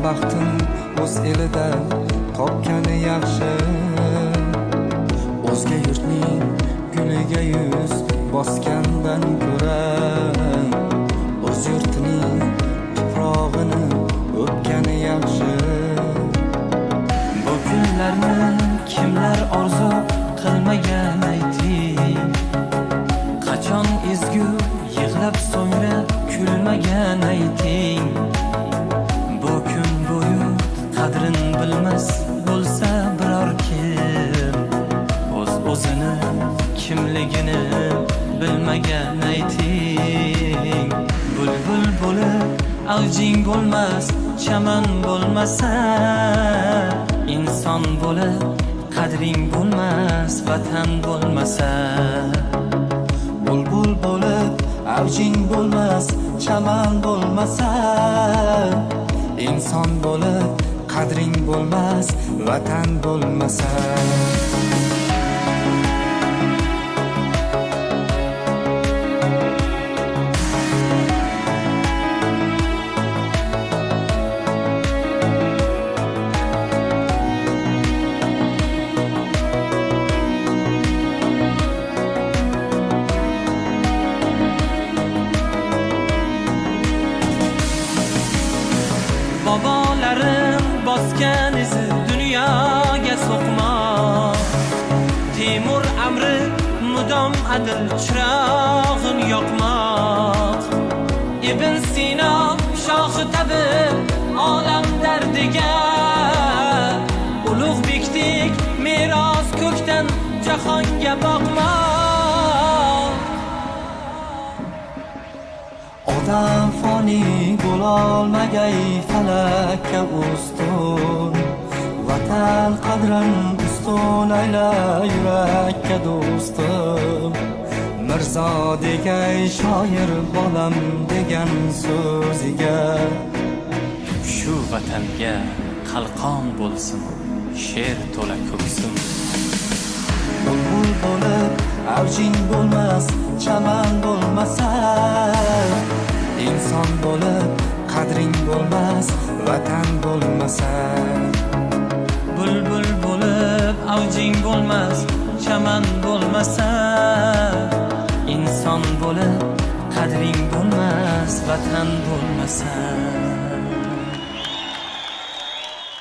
baxtin o'z elida topgani yaxshi. O'zga yurtning guliga yuz bosgandan ko'ra o'z yurtining tuprog'ini o'pgani yaxshi. Bu kunlarni kimlar orzu qilmagan ayting, qachon ezgu yig'lab so'ngra kulmagan ayting. Bu kun bo'yi qadrin bilmas bo'lsa biror kim, o'zini kimligini bilmagan ayting. Bulbul bo'lib avjing bo'lmas, chaman bo'lmasa, inson bo'lib qadring bo'lmas, vatan bo'lmasa. Bulbul bo'lib avjing bo'lmas, chaman bo'lmasa, inson bo'lib qadring bo'lmas, vatan bo'lmasa. Bobolarim bosgan izi dunyoga so'qmoq, Temur amri mudom adil chirog'in yoqmoq. Ibn Sino shohi tabib olam dardiga, ulug' bekdek meros ko'kdan jahonga boqmoq. Odam foni bo'lolmagay falakka ustun, vatan qadrin ustun ayla yurakka do'stim. Mirzo degay shoir bolam degan so'ziga, Shu vatanga qalqon bo'lsin she'r to'la ko'ksim. bulbul bo'lib avjing bo'lmas, chaman bo'lmasa, inson bo'lib qadring bo'lmas, vatan bo'lmasa. Bulbul bo'lib avjing bo'lmas, chaman bo'lmasa, inson bo'lib qadring bo'lmas, vatan bo'lmasa.